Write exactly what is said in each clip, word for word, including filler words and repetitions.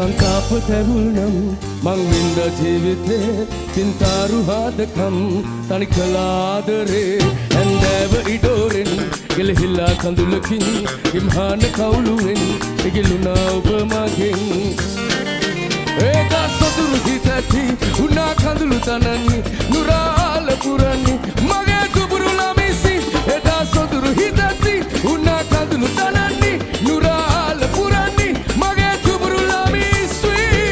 සංකාප තැවුල්නම් මං වින්ද ජීවිතේ තින්තාරු හාදකම් තනි කලාදරේ ඇන්දෑව ඉඩෝරෙන් ගෙලහිල්ලා කඳුලකින් ඉම්හාන කවුලුවෙන් ඉගිලුනා ඔබ මගෙන් ඒකා සතුරු හිතැති උනා කඳුළු තනන්නේ නුරාල පුරන්නේ මගේ දුබුරු ළමිසි එදා සතුරු හිතැති උනා කඳුළු තනන්නේ නුරාල පුරන්නේ මගේ දුබුරු ළමිසි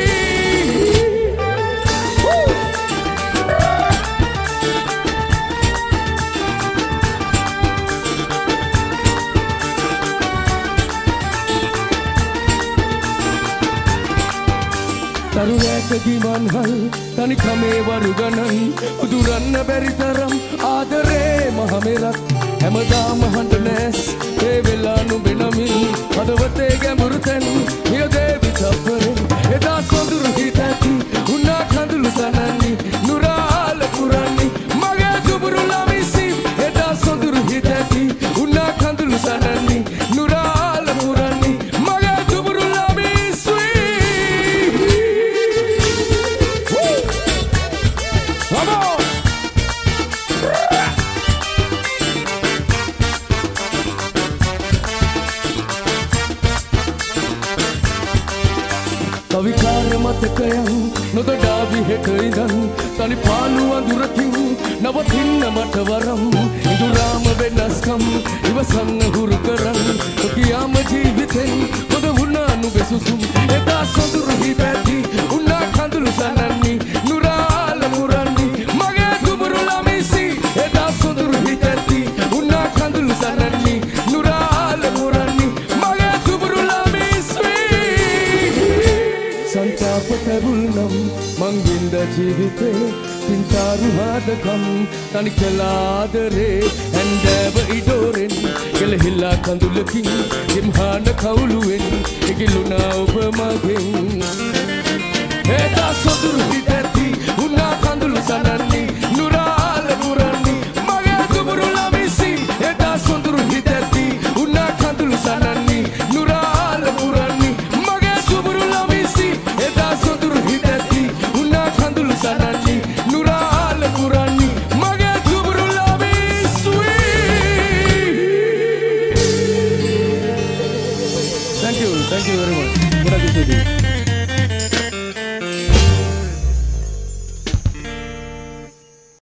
තරුවැට ගිමන්හල් තනි කමේ වරු ගණන් උදුරන්න බැරි තරම් ආදරේ මහමෙරක් හැමදාම හඬ නෑස් ඒ වෙලා නුඹේ නමින් හදවතේ ගැඹුරු තැන් මිය දේවි තප්පරෙන් එදා සොඳුරු හිතැති උනා කඳුළු තනන්නේ නුරාල පුරන්නේ මගේ දුබුරු ළමිසි එදා සොඳුරු හිතැති උනා කඳුළු තනන්නේ නුරාල පුරන්නේ මගේ දුබුරු ළමිසි කවිකාර මතකයන් නොදොඩා විහෙට ඉඳන් තනි පාළු අඳුරකින් නවතින්න මට වරම් ඉඳුරාම වෙනස්කම් ඉවසන්න හුරු කරන් ඔකියාම ජීවිතෙන් පොද වුණා නුඹේ සුසුම් එදා සොඳුරු හිතැති උනා කඳුළු සනන්නේ නුරාල පුරන්නේ මගේ දුබුරු ළමිසි එදා සොඳුරු හිතැති උනා කඳුළු සනන්නේ නුරාල පුරන්නේ මගේ දුබුරු ළමිසි සංතාප තැවුල්නම් මං වින්ද ජීවිතේ තින්තාරු හාදකම් තනි කලාදරේ ඇන්දෑව ඉඩෝරෙන් ගෙලහිල්ලා කඳුලකින් ඉම්හාන කවුලුවෙන් ඉගිලුනා ඔබ මගෙන්